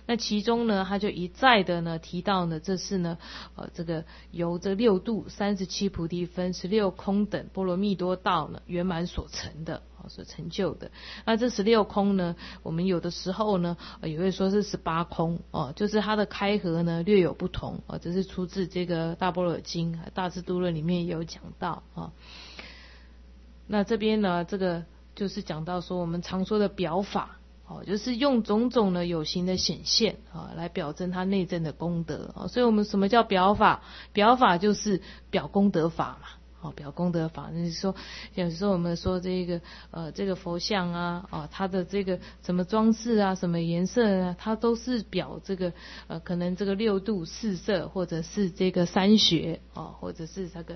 那其中呢，他就一再的呢提到呢，这是呢这个由这六度、37菩提分、16空等波罗蜜多道呢圆满所成的。所成就的。那这16空呢，我们有的时候呢也会说是18空就是它的开合呢略有不同这是出自这个大般若经、大智度论里面也有讲到那这边呢，这个就是讲到说我们常说的表法就是用种种的有形的显现来表证它内证的功德所以我们什么叫表法？表法就是表功德法嘛。表功德法，就是说，有时候我们说这个佛像它的这个什么装饰啊，什么颜色啊，它都是表这个可能这个6度4色，或者是这个3学或者是这个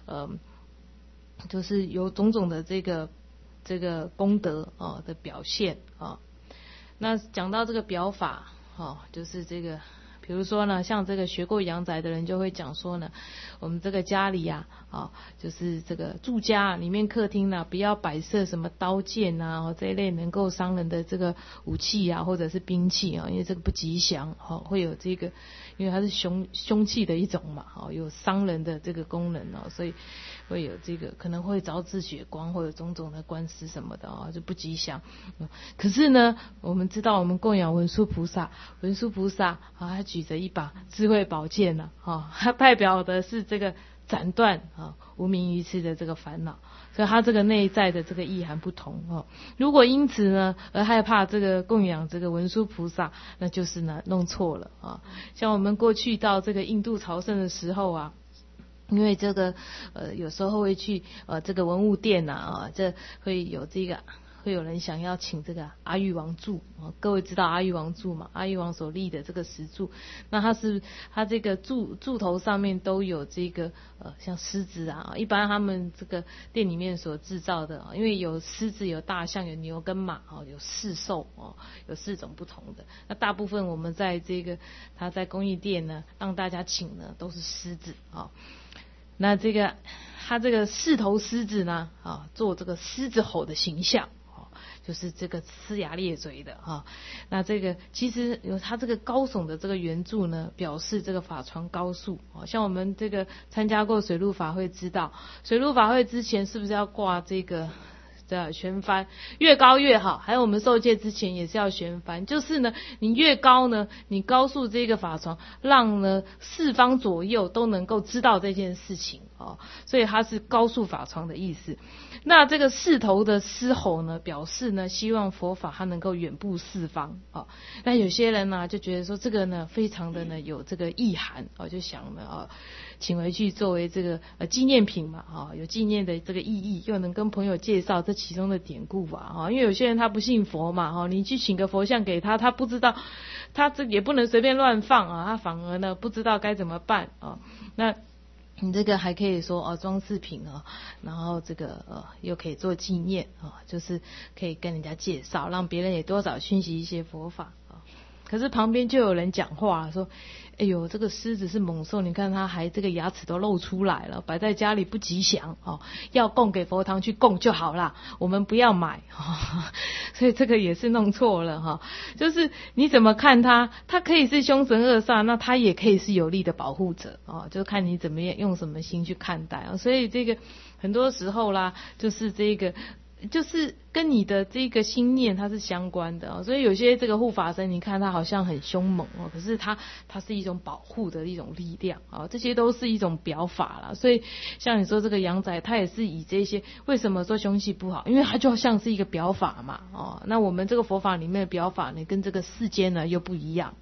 就是有种种的这个功德的表现那讲到这个表法就是这个。比如说呢，像这个学过阳宅的人就会讲说呢，我们这个家里就是这个住家里面客厅不要摆设什么刀剑这一类能够伤人的这个武器或者是兵器因为这个不吉祥会有这个，因为它是凶器的一种嘛有伤人的这个功能所以会有这个可能会招致血光或者种种的官司什么的就不吉祥。可是呢，我们知道我们供养文殊菩萨他举着一把智慧宝剑它代表的是这个斩断无明愚痴的这个烦恼，所以它这个内在的这个意涵不同如果因此呢而害怕这个供养这个文殊菩萨，那就是呢弄错了像我们过去到这个印度朝圣的时候因为这个有时候会去这个文物店这会有这个。会有人想要请这个阿育王柱各位知道阿育王柱嘛？阿育王所立的这个石柱，那它这个柱头上面都有这个像狮子一般他们这个店里面所制造的因为有狮子、有大象、有牛跟马有4兽有4种不同的。那大部分我们在这个他在工艺店呢，让大家请呢都是狮子那这个他这个4头狮子呢做这个狮子吼的形象。就是这个呲牙咧嘴的那这个其实有它这个高耸的这个圆柱呢，表示这个法传高速像我们这个参加过水陆法会知道，水陆法会之前是不是要挂这个悬幡，越高越好，还有我们受戒之前也是要悬幡，就是呢你越高呢，你高速这个法传，让呢4方左右都能够知道这件事情所以它是高速法传的意思。那这个4头的狮吼呢，表示呢希望佛法它能够远布4方那有些人呢就觉得说这个呢非常的呢有这个意涵就想呢请回去作为这个纪念品嘛有纪念的这个意义，又能跟朋友介绍这其中的典故因为有些人他不信佛嘛你去请个佛像给他，他不知道，他这也不能随便乱放他反而呢不知道该怎么办那你这个还可以说装饰品然后这个又可以做纪念就是可以跟人家介绍，让别人也多少熏习一些佛法可是旁边就有人讲话说，哎呦，这个狮子是猛兽，你看它还这个牙齿都露出来了，摆在家里不吉祥要供给佛堂去供就好啦，我们不要买所以这个也是弄错了就是你怎么看它可以是凶神恶煞，那它也可以是有力的保护者就看你怎么样用什么心去看待所以这个很多时候啦，就是这个就是跟你的这个心念它是相关的所以有些这个护法神你看它好像很凶猛可是它是一种保护的一种力量这些都是一种表法啦。所以像你说这个阳宅它也是以这些，为什么说凶气不好？因为它就像是一个表法嘛那我们这个佛法里面的表法呢跟这个世间呢又不一样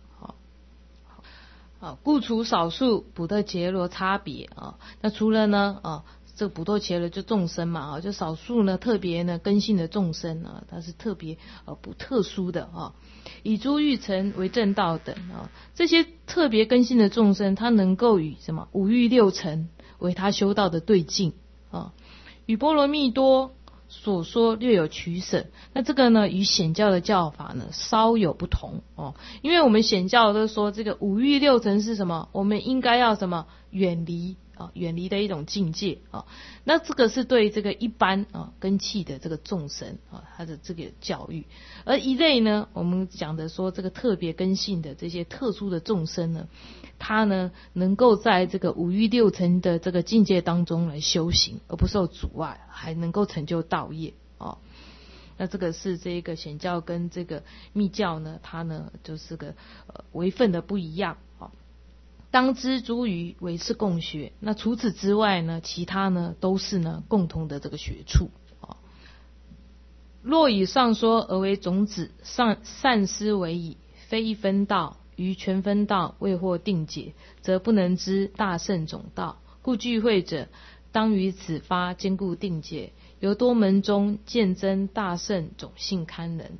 故除少数补特伽罗差别那除了呢这个补特伽罗就众生嘛就少数呢特别呢根性的众生它是特别不特殊的以诸欲尘为正道等这些特别根性的众生，他能够与什么五欲六尘为他修道的对境与波罗蜜多所说略有取舍。那这个呢与显教的教法呢稍有不同因为我们显教都说这个五欲六尘是什么，我们应该要什么远离远离的一种境界那这个是对这个一般根器的这个众生他的这个教育。而一类呢，我们讲的说这个特别根性的这些特殊的众生呢，他呢能够在这个五欲六尘的这个境界当中来修行，而不受阻碍，还能够成就道业那这个是这个显教跟这个密教呢，它呢就是个为分的不一样当知诸余为是共学，那除此之外呢，其他呢都是呢共同的这个学处若以上说而为种子，善思为矣，非一分道，于全分道未获定解，则不能知大圣种道。故聚会者，当于此发坚固定解，由多门中见真大圣种性堪能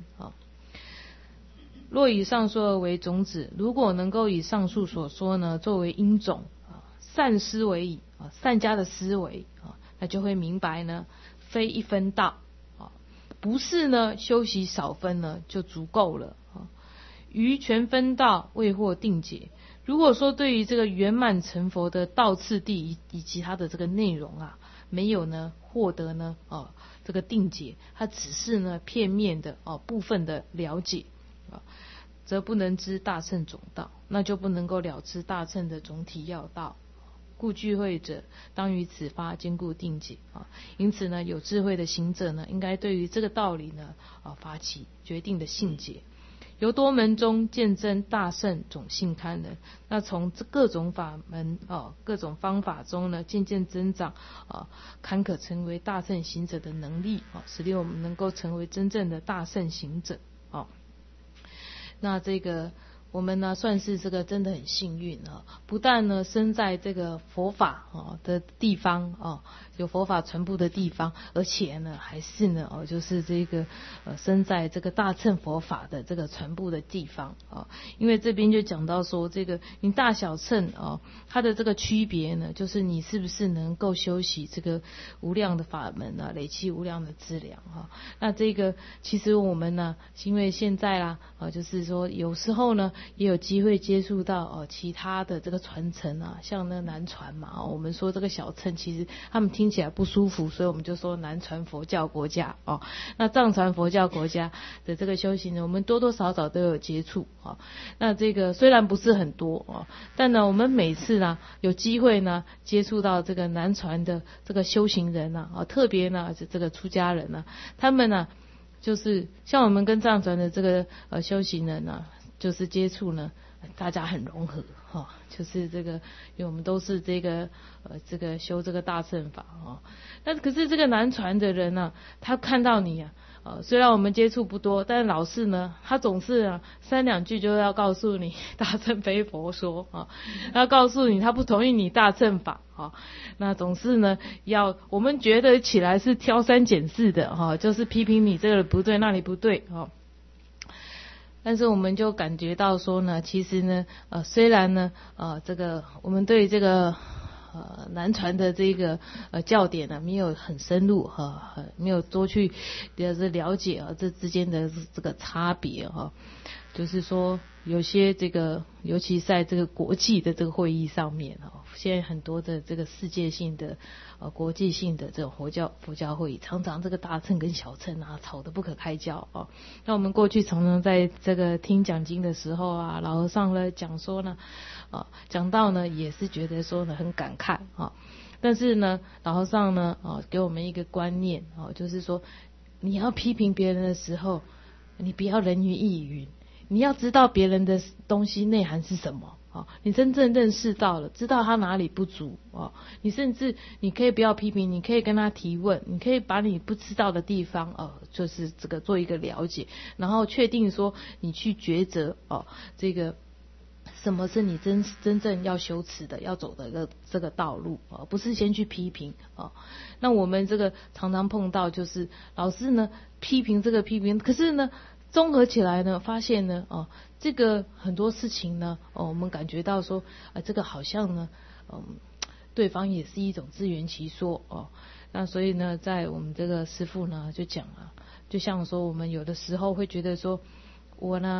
若以上说而为种子，如果能够以上述所说呢作为因种善思维矣善加的思维那就会明白呢，非一分道不是呢修习少分呢就足够了于全分道未获定解。如果说对于这个圆满成佛的道次第以及它的这个内容没有呢获得呢这个定解，它只是呢片面的部分的了解则不能知大乘总道，那就不能够了知大乘的总体要道。故聚会者当于此发坚固定解因此呢，有智慧的行者呢，应该对于这个道理呢发起决定的信解。由多门中见真大圣种性堪能，那从各种法门各种方法中呢，渐渐增长堪可成为大圣行者的能力使令我们能够成为真正的大圣行者那这个我们呢算是这个真的很幸运不但呢生在这个佛法的地方有佛法传播的地方，而且呢还是呢就是这个生在这个大乘佛法的这个传播的地方因为这边就讲到说这个你大小乘它的这个区别呢，就是你是不是能够修习这个无量的法门累积无量的资粮那这个其实我们呢，因为现在啦就是说有时候呢也有机会接触到其他的这个传承像那南传嘛我们说这个小乘其实他们听起来不舒服，所以我们就说南传佛教国家那藏传佛教国家的这个修行呢，我们多多少少都有接触那这个虽然不是很多但呢我们每次呢有机会呢接触到这个南传的这个修行人特别呢这个出家人他们呢就是像我们跟藏传的这个修行人就是接触呢，大家很融合就是这个，因为我们都是这个修这个大乘法那可是这个南传的人他看到你虽然我们接触不多，但是老是呢，他总是三两句就要告诉你大乘非佛说要告诉你他不同意你大乘法那总是呢我们觉得起来是挑三拣四的就是批评你这个不对那里不对但是我们就感觉到说呢，其实呢虽然呢这个我们对这个南传的这个教典没有很深入没有多去了解这之间的这个差别就是说有些这个尤其在这个国际的这个会议上面现在很多的这个世界性的国际性的这种佛教会议，常常这个大乘跟小乘吵得不可开交那我们过去常常在这个听讲经的时候老和尚呢讲说呢讲到呢也是觉得说呢很感慨但是呢老和尚呢给我们一个观念就是说你要批评别人的时候，你不要人云亦云，你要知道别人的东西内涵是什么你真正认识到了，知道他哪里不足你甚至你可以不要批评，你可以跟他提问，你可以把你不知道的地方就是这个做一个了解，然后确定说你去抉择这个什么是你真正要修持的要走的这个道路不是先去批评那我们这个常常碰到就是老师呢批评这个批评，可是呢综合起来呢发现呢这个很多事情呢我们感觉到说这个好像呢对方也是一种自圆其说那所以呢在我们这个师父呢就讲就像说我们有的时候会觉得说我呢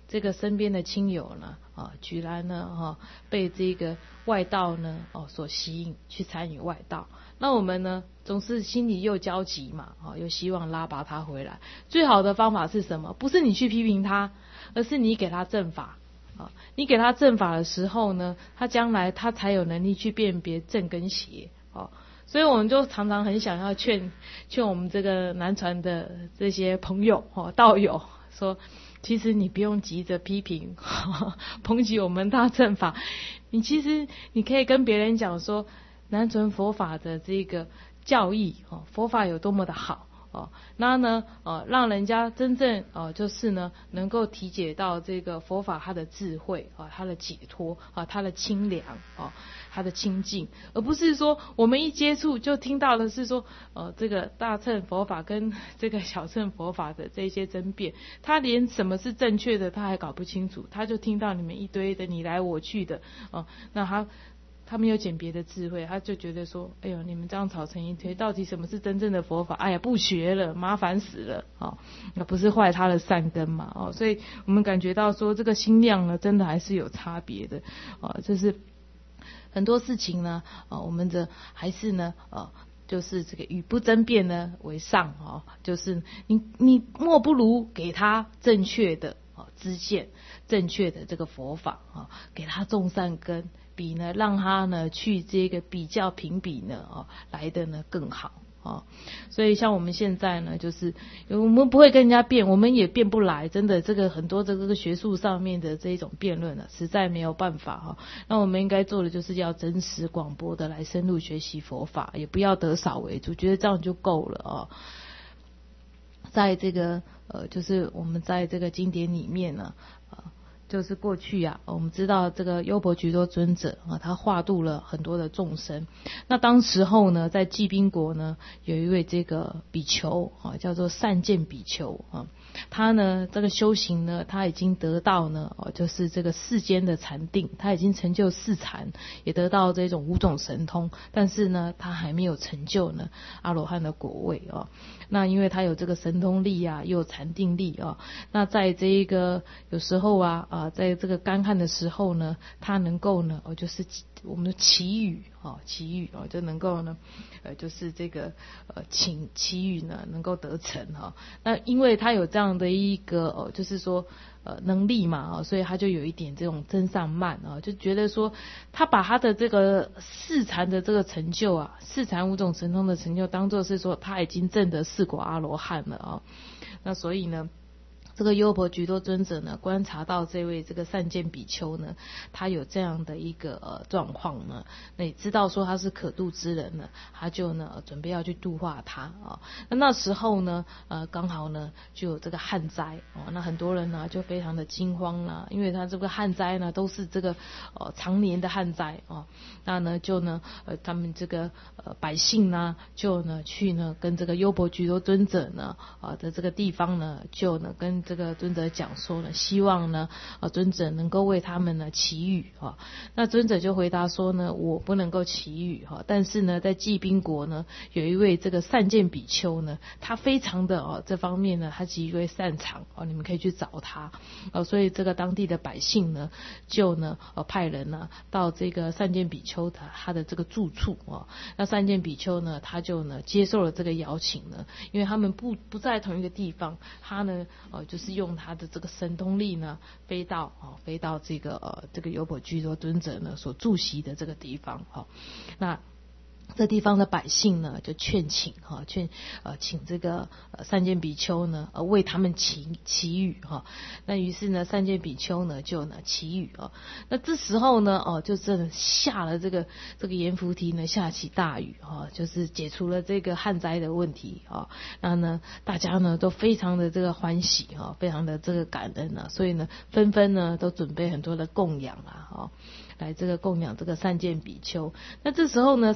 这个身边的亲友呢居然呢被这个外道呢所吸引去参与外道，那我们呢总是心里又焦急嘛又希望拉拔他回来。最好的方法是什么？不是你去批评他，而是你给他正法。你给他正法的时候呢，他将来他才有能力去辨别正跟邪。所以我们就常常很想要劝我们这个南传的这些朋友道友说，其实你不用急着批评抨击我们大正法，其实你可以跟别人讲说南传佛法的这个教义佛法有多么的好那呢让人家真正就是呢能够体解到这个佛法它的智慧它的解脱它的清凉它的清净，而不是说我们一接触就听到的是说这个大乘佛法跟这个小乘佛法的这些争辩，他连什么是正确的他还搞不清楚，他就听到你们一堆的你来我去的那他没有简别的智慧，他就觉得说，哎呦，你们这样吵成一堆，到底什么是真正的佛法？哎呀，不学了，麻烦死了那不是坏他的善根嘛所以我们感觉到说，这个心量呢，真的还是有差别的就是很多事情呢我们还是呢就是这个与不争辩呢为上就是你莫不如给他正确的知见，正确的这个佛法给他种善根，比呢让他呢去这个比较评比呢来的呢更好所以像我们现在呢，就是我们不会跟人家辩，我们也辩不来，真的这个很多这个学术上面的这种辩论实在没有办法那我们应该做的就是要真实广播的来深入学习佛法，也不要得少为主，觉得这样就够了在这个就是我们在这个经典里面呢就是过去我们知道这个优婆居多尊者他化度了很多的众生。那当时候呢，在寂宾国呢，有一位这个比丘叫做善见比丘他呢这个修行呢，他已经得到呢就是这个世间的禅定，他已经成就四禅，也得到这种五种神通，但是呢他还没有成就呢阿罗汉的果位那因为他有这个神通力又有禅定力那在这一个有时候在这个干旱的时候呢，他能够呢就是我们的祈雨就能够呢就是这个请祈雨呢能够得成那因为他有这样的一个就是说能力嘛所以他就有一点这种增上慢就觉得说他把他的这个四禅的这个成就四禅五种神通的成就当作是说他已经证得四果阿罗汉了那所以呢这个优婆居多尊者呢，观察到这位这个善见比丘呢，他有这样的一个状况呢，那也知道说他是可度之人呢，他就呢准备要去度化他那时候呢刚好呢就有这个旱灾那很多人呢就非常的惊慌啦，因为他这个旱灾呢都是这个常年的旱灾那呢就呢他们这个百姓呢就呢去呢跟这个优婆居多尊者呢的这个地方呢就呢跟这个尊者讲说呢，希望呢尊者能够为他们呢祈雨那尊者就回答说呢，我不能够祈雨但是呢在寂宾国呢有一位这个善见比丘呢，他非常的这方面呢他极为擅长你们可以去找他所以这个当地的百姓呢就呢派人呢到这个善见比丘他的这个住处那善见比丘呢他就呢接受了这个邀请呢，因为他们不在同一个地方，他呢就是用他的这个神通力呢飞到这个优婆居多尊者呢所住席的这个地方那这地方的百姓呢就请这个善见比丘呢为他们祈雨那于是呢善见比丘呢就呢祈雨那这时候呢就真的下了这个阎浮提呢下起大雨就是解除了这个旱灾的问题那呢大家呢都非常的这个欢喜非常的这个感恩所以呢纷纷呢都准备很多的供养来这个供养这个善见比丘。那这时候呢善见比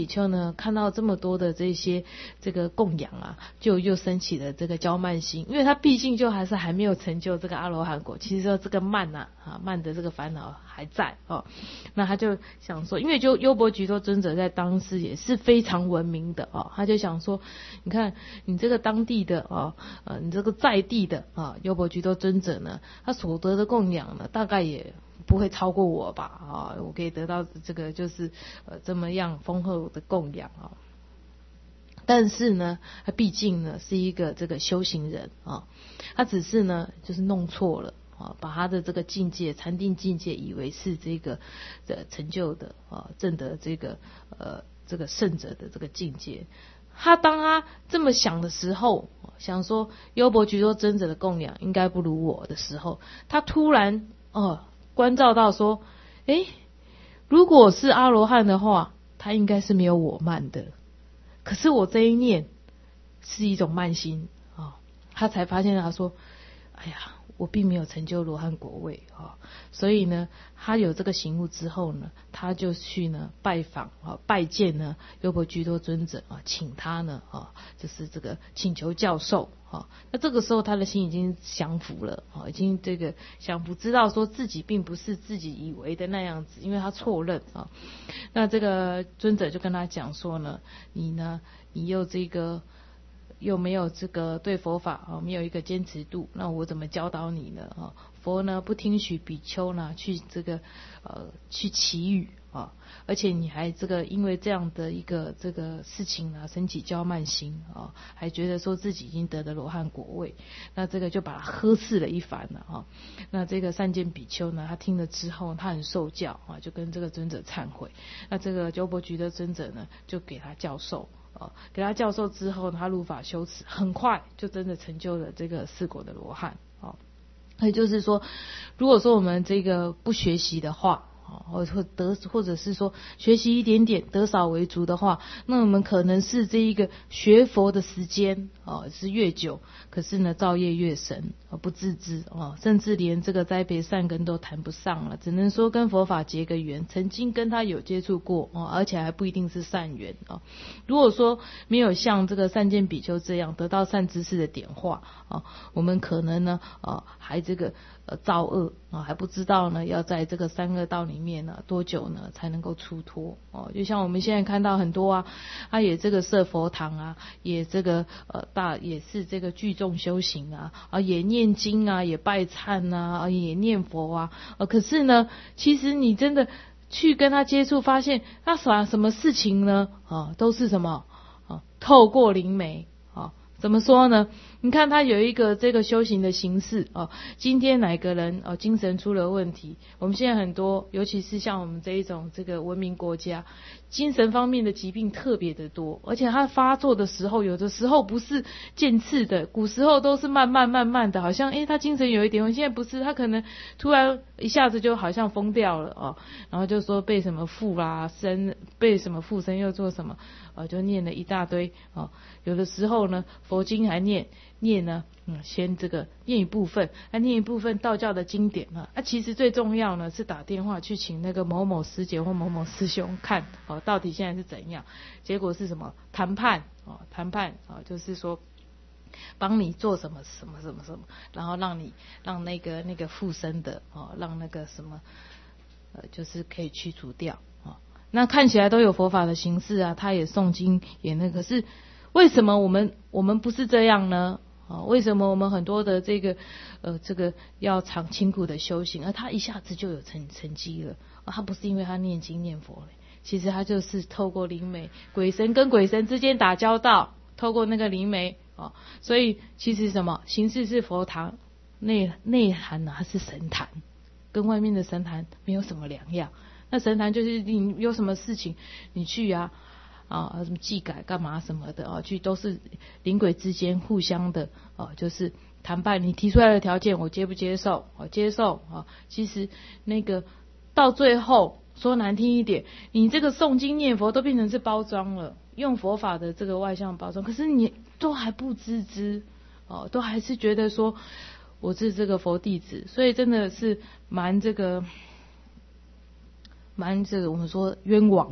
比丘呢，看到这么多的这些这个供养啊，就又升起了这个骄慢心，因为他毕竟就还没有成就这个阿罗汉果，其实说这个慢慢的这个烦恼还在哦。那他就想说，因为就优婆居多尊者在当时也是非常闻名的哦，他就想说，你看你这个当地的你这个在地的优婆居多尊者呢，他所得的供养呢，大概也不会超过我吧我可以得到这个就是这么样丰厚的供养但是呢，他毕竟呢是一个这个修行人他只是呢就是弄错了把他的这个境界禅定境界以为是这个成就的证得这个圣者的这个境界。当他这么想的时候，想说优婆居多尊者的供养应该不如我的时候，他突然关照到说，如果是阿罗汉的话，他应该是没有我慢的。可是我这一念是一种慢心他才发现他说，哎呀，我并没有成就罗汉果位所以呢，他有这个醒悟之后呢，他就去呢拜见呢优婆居多尊者请他呢就是这个请求教授那这个时候他的心已经降伏了已经这个降伏，知道说自己并不是自己以为的那样子，因为他错认那这个尊者就跟他讲说呢，你又没有这个对佛法没有一个坚持度，那我怎么教导你呢佛呢不听许比丘呢去这个去祈雨而且你还这个因为这样的一个这个事情呢升起骄慢心还觉得说自己已经得了罗汉果位，那这个就把他呵斥了一番了那这个善见比丘呢，他听了之后他很受教就跟这个尊者忏悔。那这个优婆居多尊者呢就给他教授给他教授之后，他入法修持，很快就真的成就了这个四果的罗汉也就是说，如果说我们这个不学习的话或者是说学习一点点得少为足的话，那我们可能是这一个学佛的时间是越久，可是呢造业越深不自知甚至连这个栽培善根都谈不上了，只能说跟佛法结个缘，曾经跟他有接触过而且还不一定是善缘如果说没有像这个善见比丘这样得到善知识的点化我们可能呢还这个造恶还不知道呢要在这个三恶道里面呢多久呢才能够出脱就像我们现在看到很多他也这个设佛堂也这个也是这个聚众修行也念经也拜忏也念佛可是呢其实你真的去跟他接触，发现他什么事情呢都是什么透过灵媒怎么说呢？你看他有一个这个修行的形式今天哪个人精神出了问题，我们现在很多尤其是像我们这一种这个文明国家，精神方面的疾病特别的多，而且他发作的时候有的时候不是渐次的，古时候都是慢慢的，好像他精神有一点问题，现在不是，他可能突然一下子就好像疯掉了然后就说被什么附身，被什么附身又做什么就念了一大堆有的时候呢佛经还念呢先这个念一部分念一部分道教的经典其实最重要呢是打电话去请那个某某师姐或某某师兄看到底现在是怎样，结果是什么谈判就是说帮你做什么，然后让那个附身的让那个什么就是可以驱除掉那看起来都有佛法的形式他也诵经也可是为什么我们不是这样呢为什么我们很多的这个要勤苦的修行他一下子就有成绩了他不是因为他念经念佛其实他就是透过灵媒鬼神跟鬼神之间打交道，透过那个灵媒所以其实什么形式是佛堂，内涵它是神坛，跟外面的神坛没有什么两样。那神坛就是你有什么事情你去什么祭改干嘛什么的去都是灵鬼之间互相的就是谈判，你提出来的条件我接不接受接受其实那个到最后说难听一点，你这个诵经念佛都变成是包装了，用佛法的这个外向包装，可是你都还不自知都还是觉得说我是这个佛弟子，所以真的是蛮这个我们说冤枉的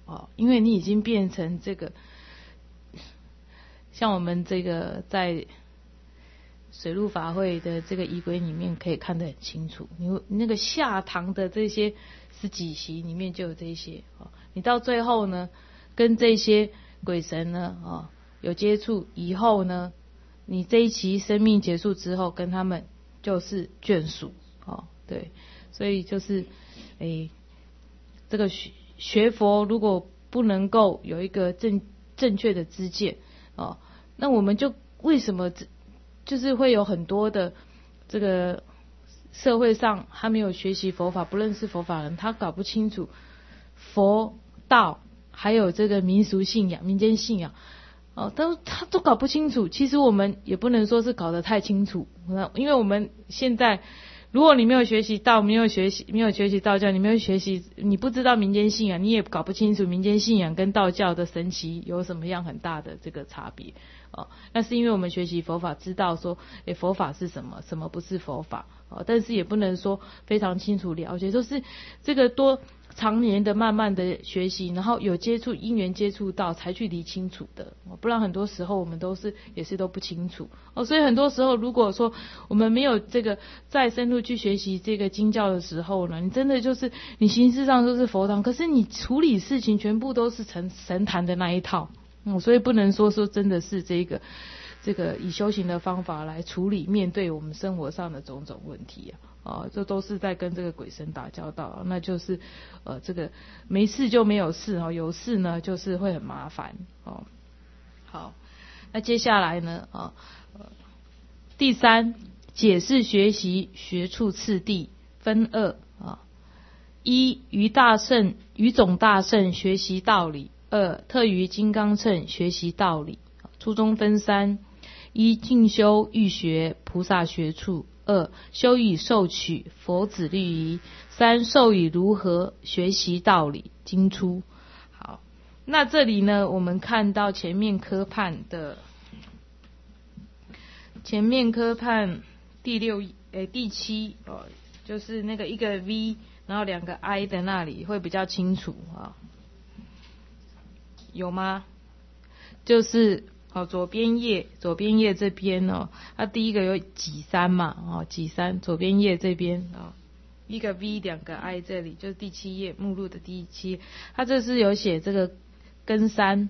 因为你已经变成这个，像我们这个在水陆法会的这个仪轨里面可以看得很清楚，你那个下堂的这些十几席里面就有这些你到最后呢，跟这些鬼神呢有接触以后呢，你这一期生命结束之后，跟他们就是眷属对，所以就是这个学佛如果不能够有一个正确的知见那我们就为什么就是会有很多的这个社会上他没有学习佛法，不认识佛法人，他搞不清楚佛道还有这个民俗信仰、民间信仰他都搞不清楚。其实我们也不能说是搞得太清楚，因为我们现在如果你没有学习道，没有学习道教，你没有学习，你不知道民间信仰，你也搞不清楚民间信仰跟道教的神奇有什么样很大的这个差别那是因为我们学习佛法，知道说佛法是什么，什么不是佛法但是也不能说非常清楚了解，就是这个多常年的慢慢的学习，然后有因缘接触到才去理清楚的不然很多时候我们也是都不清楚所以很多时候如果说我们没有这个再深入去学习这个经教的时候呢，你真的就是你形式上都是佛堂，可是你处理事情全部都是神坛的那一套所以不能说真的是这个以修行的方法来处理面对我们生活上的种种问题这都是在跟这个鬼神打交道那就是这个没事就没有事有事呢就是会很麻烦好，那接下来呢第三，解释学习学处次第分二一，于总大乘学习道理；二，特于金刚乘学习道理。初中分三：一，进修欲学菩萨学处；二，修以受取佛子律仪；三，授以如何学习道理。经出。好，那这里呢，我们看到前面科判第七就是那个一个 V。然后2个 I 的那里会比较清楚有吗？就是左边页这边它第一个有己三嘛己三左边页这边一个 V 2个 I 这里就是第7页目录的第7页，它这是有写这个根三，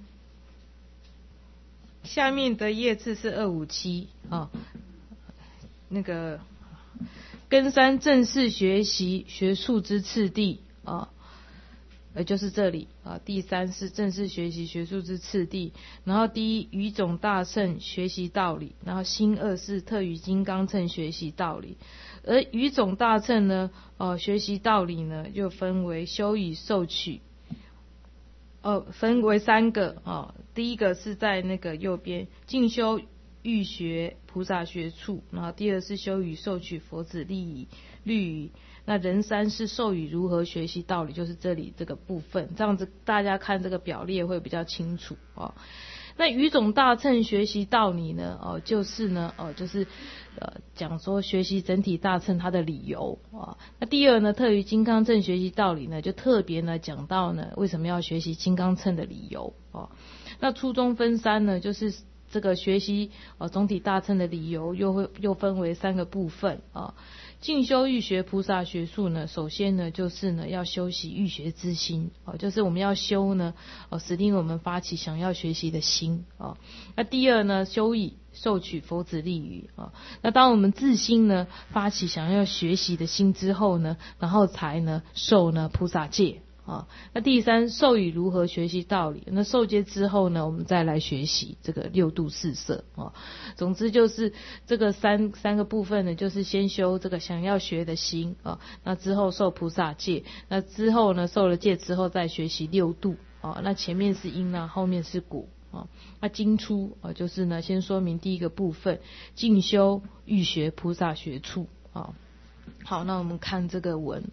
下面的页次是257那个。根三正式学习学术之次第就是这里第三是正式学习学术之次第，然后第一于总大乘学习道理，然后新二是特于金刚乘学习道理。而于总大乘呢学习道理呢又分为修以受取分为3个第一个是在那个右边进修欲学菩萨学处，然后第二是修以受取佛子律仪，那人三是授予如何学习道理，就是这里这个部分，这样子大家看这个表列会比较清楚那于总大乘学习道理呢就是呢就是讲说学习整体大乘它的理由那第二呢特于金刚乘学习道理呢就特别呢讲到呢为什么要学习金刚乘的理由那初中分三呢就是这个学习总体大乘的理由又分为3个部分进修欲学菩萨学术呢，首先呢就是呢要修习欲学之心就是我们要修呢使令我们发起想要学习的心那第二呢修以受取佛子律仪那当我们自心呢发起想要学习的心之后呢，然后才呢受呢菩萨戒那第三授以如何学习道理，那受戒之后呢我们再来学习这个6度四摄总之就是这个三个部分呢就是先修这个想要学的心那之后受菩萨戒，那之后呢受了戒之后再学习6度那前面是因后面是果那经出就是呢先说明第一个部分进修欲学菩萨学处好，那我们看这个文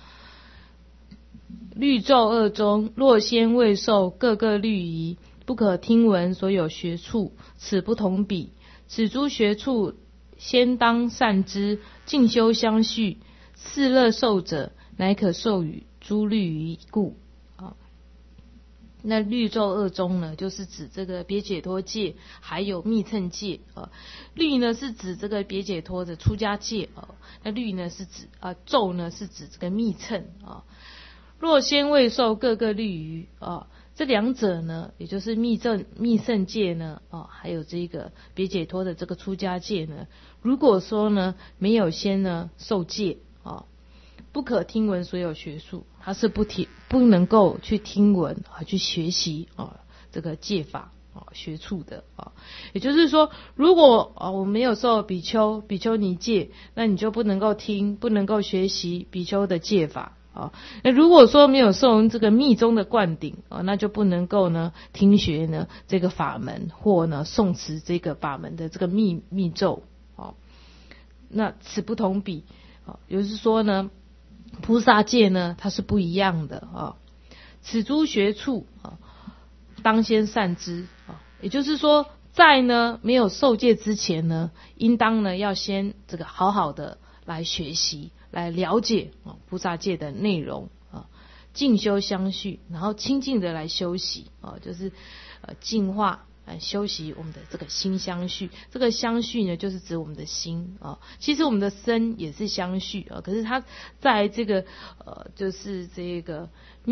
律咒2中，若先未受各个律仪，不可听闻所有学处，此不同比。此诸学处，先当善知，进修相续，次乐受者，乃可授予诸律仪故。 那律咒二中呢，就是指这个别解脱戒，还有密乘戒啊。律呢是指这个别解脱的出家戒啊，那律呢是指咒呢是指这个密乘啊。若先未受各个律仪啊，这两者呢，也就是密乘戒呢还有这个别解脱的这个出家戒呢，如果说呢没有先呢受戒啊，不可听闻所有学术，他是不能够去听闻去学习这个戒法学处的也就是说，如果我没有受比丘尼戒，那你就不能够听，不能够学习比丘的戒法那如果说没有受这个密宗的灌顶那就不能够呢听学呢这个法门，或呢诵持这个法门的这个密咒那此不同比也就是说呢，菩萨戒呢它是不一样的此诸学处当先善知也就是说，在呢没有受戒之前呢，应当呢要先这个好好的来学习，来了解菩萨戒的内容静修相续，然后清净的来修习就是净化修习我们的这个心相续。这个相续呢，就是指我们的心其实我们的身也是相续可是它在这个就是这个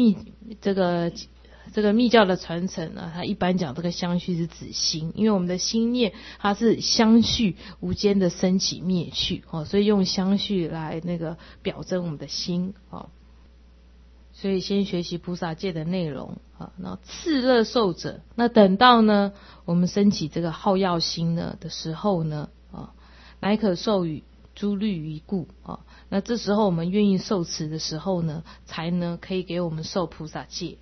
密教的传承呢，它一般讲这个相续是指心，因为我们的心念它是相续无间的升起灭去所以用相续来那个表征我们的心所以先学习菩萨戒的内容那次乐受者，那等到呢我们升起这个好药心呢的时候呢乃可授予诸律仪故那这时候我们愿意受持的时候呢，才呢可以给我们受菩萨戒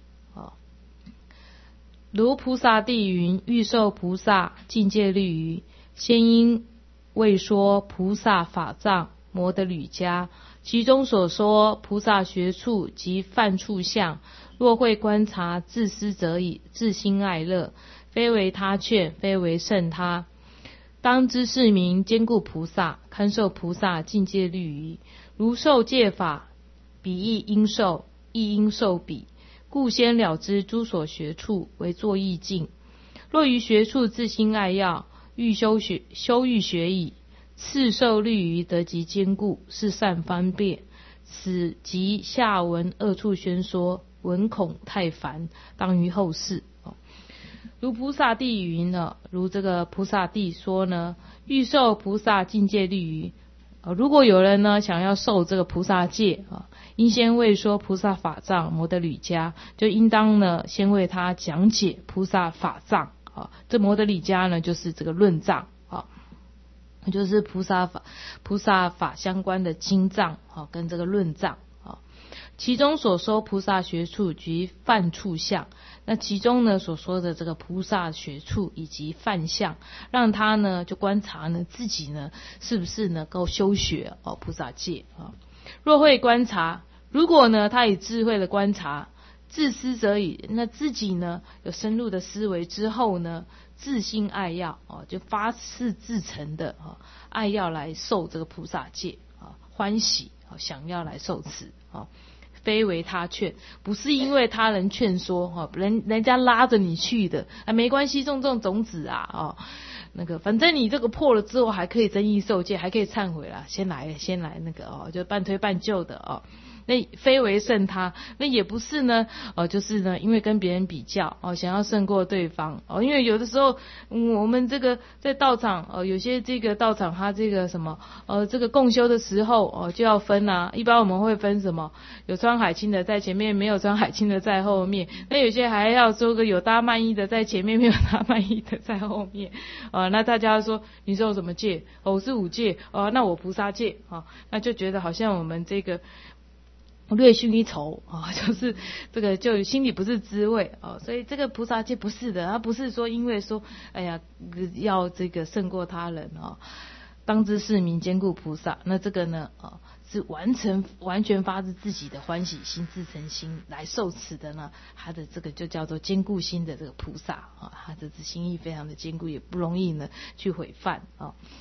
如菩萨地云：欲受菩萨境界律仪，先应为说菩萨法藏摩德吕家，其中所说菩萨学处及犯处相，若会观察自私者矣，自心爱乐，非为他劝，非为胜他。当知是名坚固菩萨，堪受菩萨境界律仪。如受戒法，彼亦应受，亦应受彼。故先了知诸所学处，为作意境。若于学处自心爱要，欲修欲学矣，次受律仪得即坚固，是善方便。此即下文二处宣说，文恐太繁，当于后世。如菩萨地云呢，如这个菩萨地说呢，欲受菩萨境界律仪。如果有人呢想要受这个菩萨戒应先为说菩萨法藏摩德吕家，就应当呢先为他讲解菩萨法藏这摩德吕家呢就是这个论藏就是菩萨法相关的经藏跟这个论藏其中所说菩萨学处及犯处相，那其中呢所说的这个菩萨学处以及犯相，让他呢就观察呢自己呢是不是能够修学菩萨戒若会观察，如果呢他以智慧的观察，自私者矣，那自己呢有深入的思维之后呢，自心爱要就发誓自诚的爱要来受这个菩萨戒欢喜想要来受持非为他劝，不是因为他人劝说人家拉着你去的没关系，种种子那个反正你这个破了之后还可以增益受戒，还可以忏悔啦，先来那个就半推半就的那非为胜他，那也不是呢就是呢因为跟别人比较想要胜过对方因为有的时候我们这个在道场有些这个道场他这个什么这个共修的时候就要分一般我们会分什么，有穿海青的在前面，没有穿海青的在后面，那有些还要说个有搭曼衣的在前面，没有搭曼衣的在后面那大家说你受什么戒我是五戒那我菩萨戒那就觉得好像我们这个略逊一筹就是这个就心里不是滋味所以这个菩萨戒不是的，它不是说因为说哎呀要这个胜过他人当知是名坚固菩萨，那这个呢是完全发自自己的欢喜心自诚心来受持的呢，他的这个就叫做坚固心的这个菩萨他的心意非常的坚固，也不容易呢去毁犯